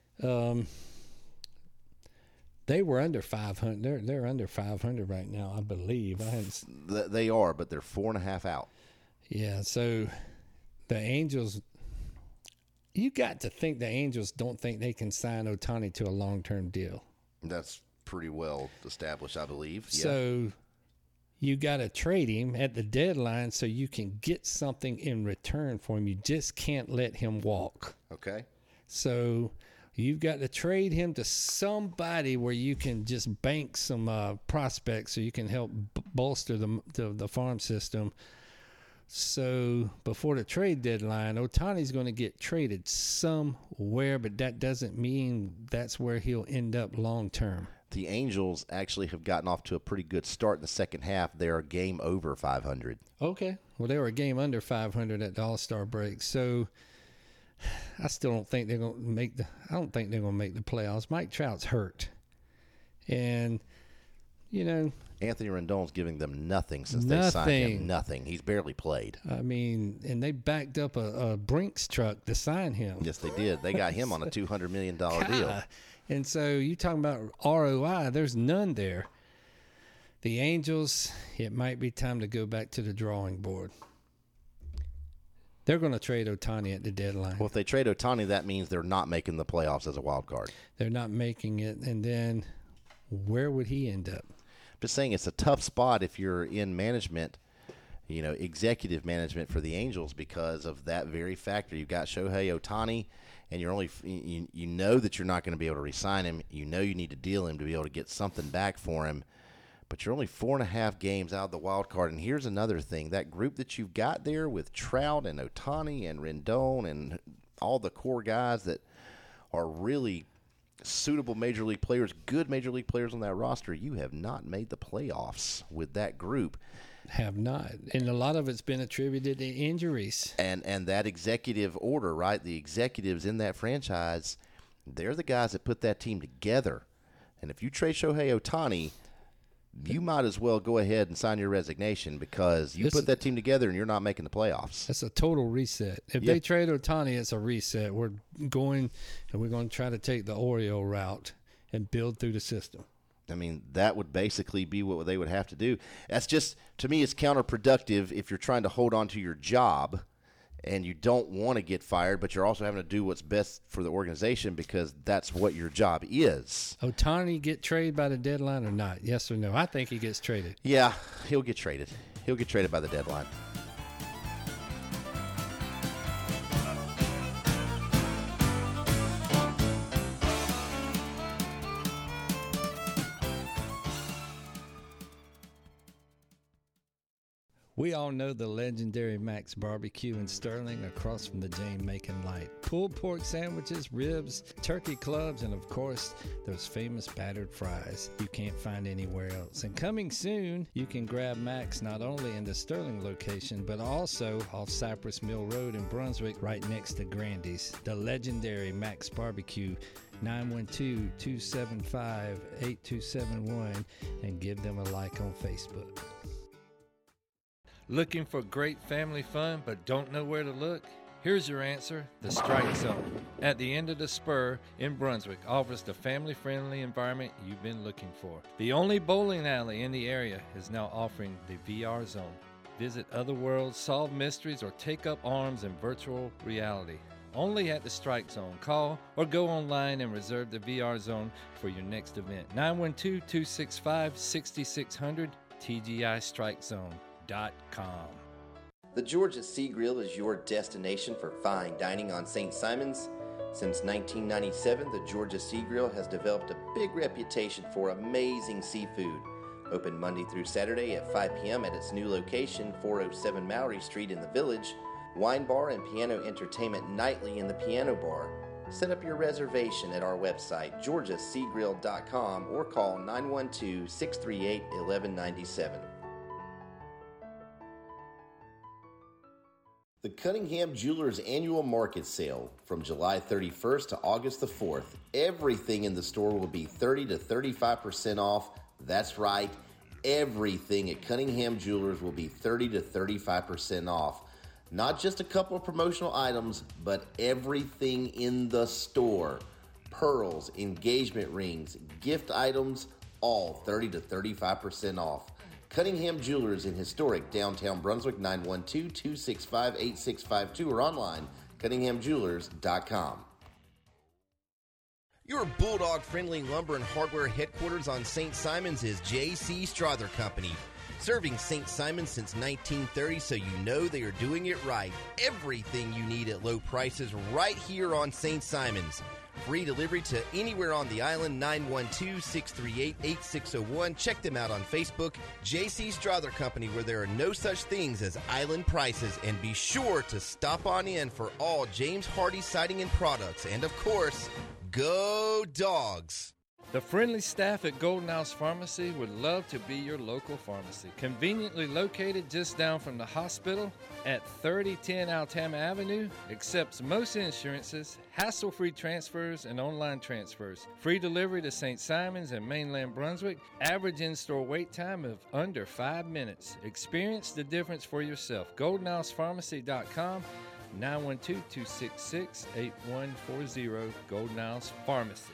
They were under 500. They're under 500 right now, I believe. They are, but they're 4.5 out. Yeah, so the Angels. You got to think the Angels don't think they can sign Ohtani to a long-term deal. That's pretty well established, I believe. Yeah. So you got to trade him at the deadline so you can get something in return for him. You just can't let him walk. Okay. So you've got to trade him to somebody where you can just bank some prospects so you can help bolster the farm system. So before the trade deadline, Ohtani's going to get traded somewhere, but that doesn't mean that's where he'll end up long term. The Angels actually have gotten off to a pretty good start in the second half. They're a game over 500. Okay. Well, they were a game under 500 at the All-Star break. So I still don't think they're going to make the playoffs. Mike Trout's hurt. And Anthony Rendon's giving them nothing since they signed him. Nothing. He's barely played. I mean, and they backed up a Brinks truck to sign him. Yes, they did. They got him on a $200 million deal. And so you talking about ROI, there's none there. The Angels, it might be time to go back to the drawing board. They're going to trade Ohtani at the deadline. Well, if they trade Ohtani, that means they're not making the playoffs as a wild card. They're not making it. And then where would he end up? Just saying, it's a tough spot if you're in management, executive management for the Angels, because of that very factor. You've got Shohei Ohtani, and you're only you know that you're not going to be able to re-sign him. You know you need to deal him to be able to get something back for him. But you're only 4.5 games out of the wild card. And here's another thing: that group that you've got there with Trout and Ohtani and Rendon and all the core guys that are really suitable major league players, good major league players on that roster, you have not made the playoffs with that group. Have not. And a lot of it's been attributed to injuries. And that executive order, right? The executives in that franchise, they're the guys that put that team together. And if you trade Shohei Ohtani, you might as well go ahead and sign your resignation because you put that team together and you're not making the playoffs. It's a total reset. If they trade Ohtani, it's a reset. We're going to try to take the Oreo route and build through the system. I mean, that would basically be what they would have to do. That's just, to me, it's counterproductive if you're trying to hold on to your job and you don't want to get fired, but you're also having to do what's best for the organization because that's what your job is. Ohtani get traded by the deadline or not? Yes or no? I think he gets traded. Yeah, he'll get traded. He'll get traded by the deadline. We all know the legendary Max Barbecue in Sterling across from the Jane Macon Light. Pulled pork sandwiches, ribs, turkey clubs, and of course, those famous battered fries you can't find anywhere else. And coming soon, you can grab Max not only in the Sterling location, but also off Cypress Mill Road in Brunswick, right next to Grandy's. The legendary Max Barbecue, 912-275-8271, and give them a like on Facebook. Looking for great family fun but don't know where to look? Here's your answer, the Strike Zone. At the end of the spur in Brunswick offers the family-friendly environment you've been looking for. The only bowling alley in the area is now offering the VR Zone. Visit other worlds, solve mysteries, or take up arms in virtual reality. Only at the Strike Zone. Call or go online and reserve the VR Zone for your next event. 912-265-6600, TGIStrikeZone.com. The Georgia Sea Grill is your destination for fine dining on St. Simons. Since 1997, the Georgia Sea Grill has developed a big reputation for amazing seafood. Open Monday through Saturday at 5 p.m. at its new location, 407 Mallory Street in the Village. Wine bar and piano entertainment nightly in the piano bar. Set up your reservation at our website, georgiaseagrill.com, or call 912-638-1197. The Cunningham Jewelers Annual Market Sale from July 31st to August the 4th. Everything in the store will be 30 to 35% off. That's right, everything at Cunningham Jewelers will be 30 to 35% off. Not just a couple of promotional items, but everything in the store. Pearls, engagement rings, gift items, all 30 to 35% off. Cunningham Jewelers in historic downtown Brunswick, 912-265-8652 or online, cunninghamjewelers.com. Your Bulldog-friendly lumber and hardware headquarters on St. Simons is J.C. Strother Company. Serving St. Simons since 1930, so you know they are doing it right. Everything you need at low prices right here on St. Simons. Free delivery to anywhere on the island, 912-638-8601. Check them out on Facebook, J.C. Strother Company, where there are no such things as island prices. And be sure to stop on in for all James Hardy siding and products. And of course, go Dogs! The friendly staff at Golden House Pharmacy would love to be your local pharmacy. Conveniently located just down from the hospital at 3010 Altama Avenue, accepts most insurances, hassle-free transfers, and online transfers. Free delivery to St. Simons and mainland Brunswick. Average in-store wait time of under 5 minutes. Experience the difference for yourself. GoldenHousePharmacy.com, 912-266-8140, Golden House Pharmacy.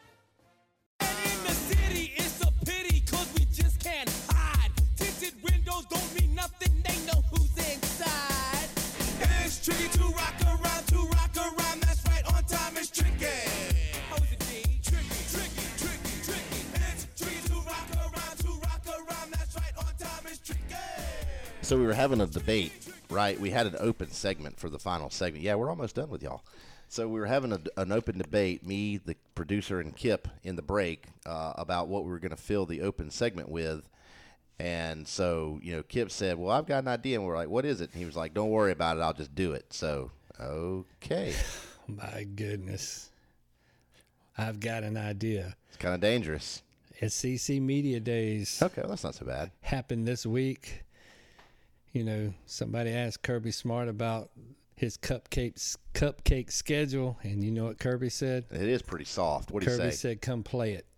It's a pity, cause we just can't hide. Tinted windows don't mean nothing, they know who's inside. It's tricky to rock around, that's right, on time is tricky. How is it, D? Tricky. It's tricky to rock around, that's right, on time is tricky. So we were having a debate, right? We had an open segment for the final segment. Yeah, we're almost done with y'all. So we were having an open debate, me, the producer, and Kip in the break about what we were going to fill the open segment with. And so, Kip said, well, I've got an idea. And we're like, what is it? And he was like, don't worry about it. I'll just do it. So, okay. my goodness. I've got an idea. It's kind of dangerous. SEC Media Days. Okay, well, that's not so bad. Happened this week. You know, somebody asked Kirby Smart about his cupcake schedule, and you know what Kirby said? It is pretty soft. What did he say? Kirby said, "Come play it."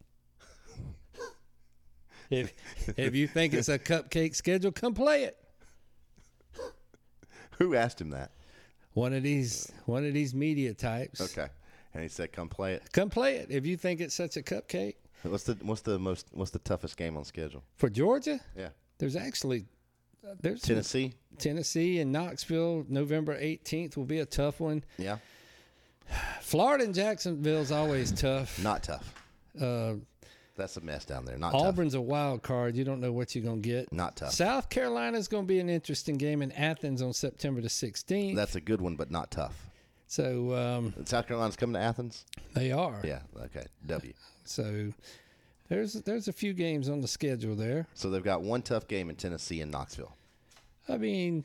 If you think it's a cupcake schedule, come play it. Who asked him that? One of these media types. Okay, and he said, "Come play it." Come play it. If you think it's such a cupcake. What's the toughest game on schedule for Georgia? Yeah, there's Tennessee. Tennessee and Knoxville. November 18th will be a tough one. Yeah. Florida and Jacksonville's always tough. Not tough. That's a mess down there. Not Auburn's tough. a wild card. You don't know what you're going to get. Not tough. South Carolina's going to be an interesting game in Athens on September the 16th. That's a good one, but not tough. So South Carolina's coming to Athens? They are. Yeah, okay. W. So there's a few games on the schedule there. So they've got one tough game in Tennessee and Knoxville. I mean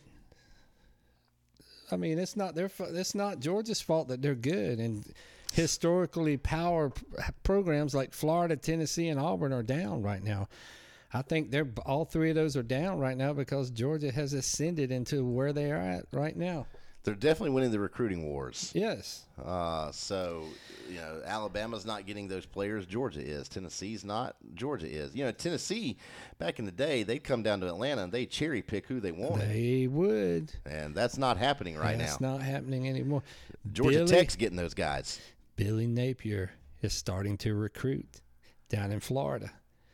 it's not Georgia's fault that they're good, and historically power programs like Florida, Tennessee, and Auburn are down right now. I think all three of those are down right now because Georgia has ascended into where they are at right now. They're definitely winning the recruiting wars. Yes. So, Alabama's not getting those players. Georgia is. Tennessee's not. Georgia is. Tennessee, back in the day, they'd come down to Atlanta and they'd cherry pick who they wanted. They would. And that's not happening right now. That's not happening anymore. Georgia Tech's getting those guys. Billy Napier is starting to recruit down in Florida.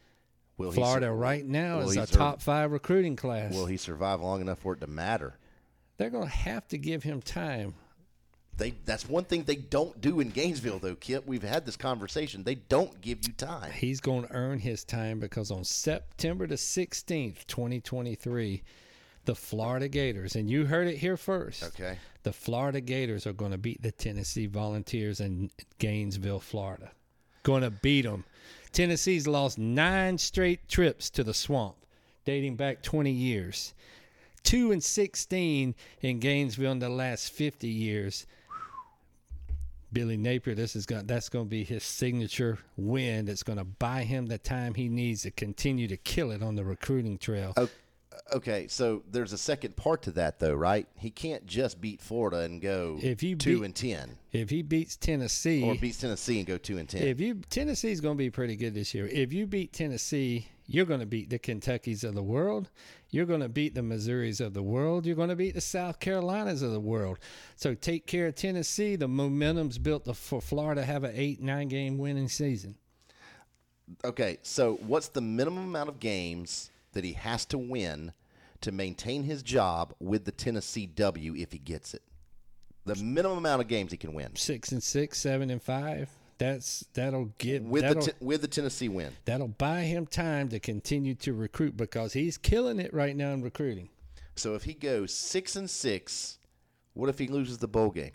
Right now is a top 5 recruiting class. Will he survive long enough for it to matter? They're going to have to give him time. That's one thing they don't do in Gainesville, though, Kip. We've had this conversation. They don't give you time. He's going to earn his time because on September the 16th, 2023, the Florida Gators, and you heard it here first. Okay. The Florida Gators are going to beat the Tennessee Volunteers in Gainesville, Florida. Going to beat them. Tennessee's lost 9 straight trips to the swamp, dating back 20 years. 2-16 in Gainesville in the last 50 years. Billy Napier, that's going to be his signature win. That's going to buy him the time he needs to continue to kill it on the recruiting trail. Okay, so there's a second part to that, though, right? He can't just beat Florida and go 2-10. If he beats Tennessee, or beats Tennessee and go 2-10. Tennessee's going to be pretty good this year. If you beat Tennessee, you're going to beat the Kentuckys of the world. You're going to beat the Missouris of the world. You're going to beat the South Carolinas of the world. So take care of Tennessee. The momentum's built for Florida to have an 8-9 game winning season. Okay, so what's the minimum amount of games that he has to win to maintain his job with the Tennessee W if he gets it? The minimum amount of games he can win. 6-6, 7-5. That'll give with the Tennessee win. That'll buy him time to continue to recruit because he's killing it right now in recruiting. So if he goes 6-6, what if he loses the bowl game?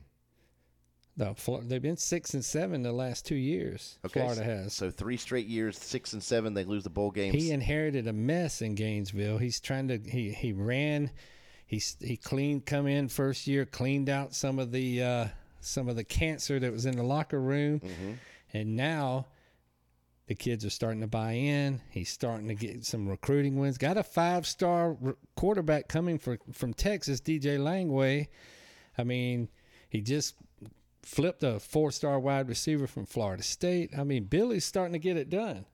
No, they've been 6-7 the last 2 years. Okay, Florida has. So 3 straight years, 6-7, they lose the bowl games. He inherited a mess in Gainesville. He's trying to. He ran. He come in first year, cleaned out some of the cancer that was in the locker room, and now the kids are starting to buy in. He's starting to get some recruiting wins. Got a 5-star quarterback coming from Texas, DJ Langway. I mean, he just flipped a 4-star wide receiver from Florida State. I mean, Billy's starting to get it done.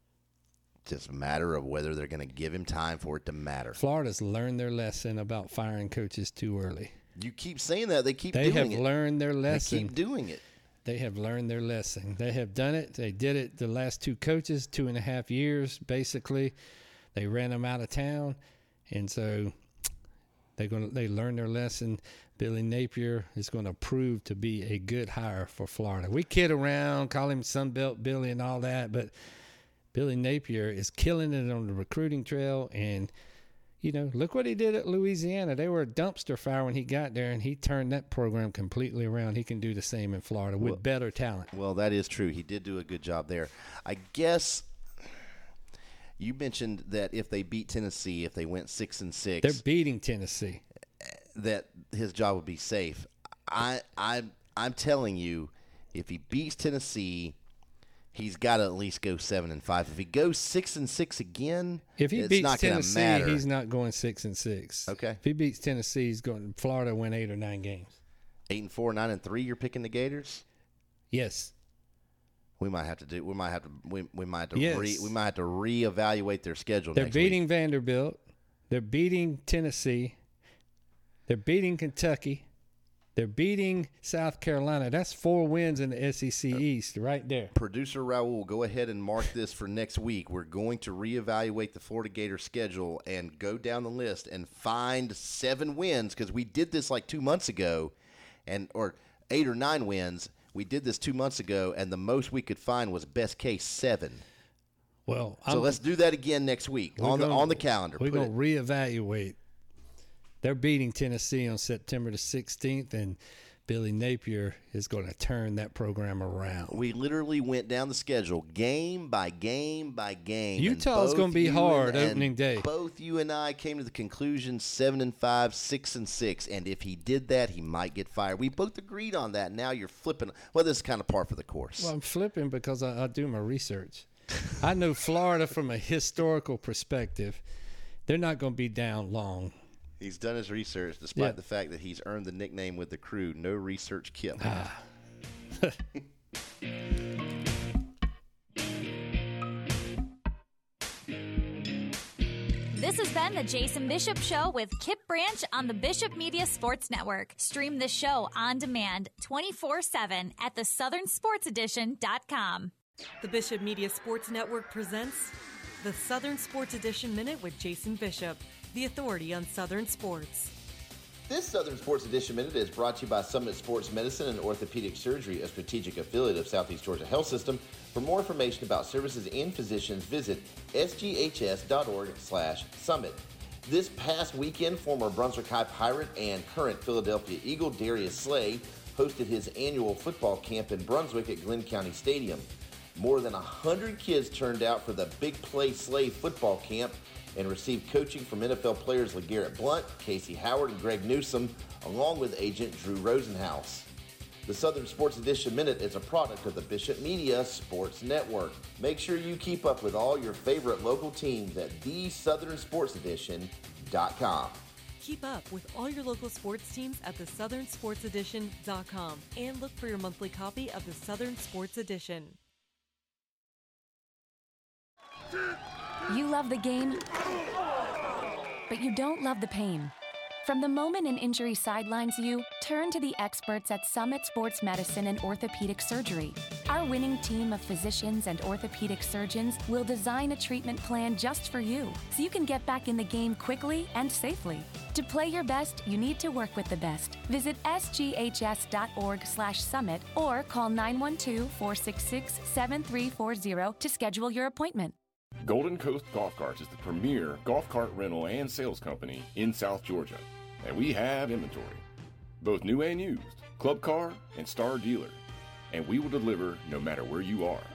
Just a matter of whether they're going to give him time for it to matter. Florida's learned their lesson about firing coaches too early. You keep saying that. They keep doing it. They have learned their lesson. They keep doing it. They have learned their lesson. They have done it. They did it the last 2 coaches, 2.5 years, basically. They ran them out of town. And so they learned their lesson. Billy Napier is going to prove to be a good hire for Florida. We kid around, call him Sunbelt Billy and all that, but Billy Napier is killing it on the recruiting trail. And, look what he did at Louisiana. They were a dumpster fire when he got there, and he turned that program completely around. He can do the same in Florida with better talent. Well, that is true. He did do a good job there. I guess you mentioned that if they beat Tennessee, if they went 6-6. They're beating Tennessee. That his job would be safe. I I'm telling you, if he beats Tennessee, he's got to at least go 7-5. If he goes 6-6 again, if he it's beats not going to Tennessee, matter. he's not going 6-6. Okay. If he beats Tennessee, he's going. Florida win 8 or 9 games. 8-4, 9-3. You're picking the Gators. Yes. We might have to do. We might have to. We might have to. Yes. We might have to reevaluate their schedule. They're next beating week. Vanderbilt. They're beating Tennessee. They're beating Kentucky. They're beating South Carolina. That's 4 wins in the SEC East right there. Producer Raul, go ahead and mark this for next week. We're going to reevaluate the Florida Gators schedule and go down the list and find 7 wins, because we did this like 2 months ago, or 8 or 9 wins. We did this 2 months ago, and the most we could find was best case 7. Well, so let's do that again next week on the calendar. We're going to reevaluate. They're beating Tennessee on September the 16th, and Billy Napier is going to turn that program around. We literally went down the schedule game by game by game. Utah's going to be hard opening day. Both you and I came to the conclusion 7-5, 6-6, and if he did that, he might get fired. We both agreed on that. Now you're flipping. Well, this is kind of par for the course. Well, I'm flipping because I do my research. I know Florida from a historical perspective. They're not going to be down long. He's done his research, despite the fact that he's earned the nickname with the crew, No Research Kip. This has been the Jason Bishop Show with Kip Branch on the Bishop Media Sports Network. Stream the show on demand 24/7 at thesouthernsportsedition.com. The Bishop Media Sports Network presents the Southern Sports Edition Minute with Jason Bishop, the authority on Southern sports. This Southern Sports Edition Minute is brought to you by Summit Sports Medicine and Orthopedic Surgery, a strategic affiliate of Southeast Georgia Health System. For more information about services and physicians, visit sghs.org/summit. This past weekend, former Brunswick High Pirate and current Philadelphia Eagle Darius Slay hosted his annual football camp in Brunswick at Glenn County Stadium. More than 100 kids turned out for the Big Play Slay football camp and received coaching from NFL players LeGarrette Blunt, Casey Howard, and Greg Newsome, along with agent Drew Rosenhaus. The Southern Sports Edition Minute is a product of the Bishop Media Sports Network. Make sure you keep up with all your favorite local teams at thesouthernsportsedition.com. Keep up with all your local sports teams at thesouthernsportsedition.com and look for your monthly copy of the Southern Sports Edition. You love the game, but you don't love the pain. From the moment an injury sidelines you, turn to the experts at Summit Sports Medicine and Orthopedic Surgery. Our winning team of physicians and orthopedic surgeons will design a treatment plan just for you, so you can get back in the game quickly and safely. To play your best, you need to work with the best. Visit sghs.org/summit or call 912-466-7340 to schedule your appointment. Golden Coast Golf Carts is the premier golf cart rental and sales company in South Georgia, and we have inventory, both new and used, club car and star dealer, and we will deliver no matter where you are.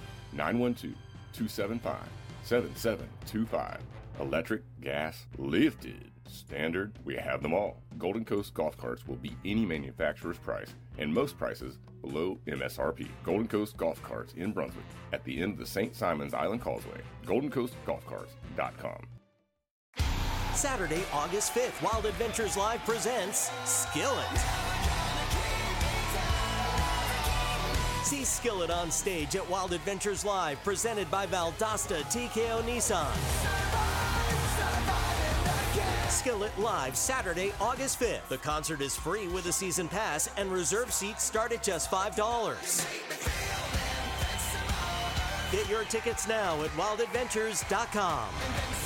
912-275-7725. Electric, gas, lifted, standard, we have them all. Golden Coast Golf Carts will beat any manufacturer's price, and most prices below MSRP. Golden Coast Golf Carts in Brunswick at the end of the St. Simons Island Causeway. GoldenCoastGolfCarts.com. Saturday, August 5th, Wild Adventures Live presents Skillet. See Skillet on stage at Wild Adventures Live, presented by Valdosta TKO Nissan. Skillet Live, Saturday, August 5th. The concert is free with a season pass, and reserve seats start at just $5. Get your tickets now at wildadventures.com.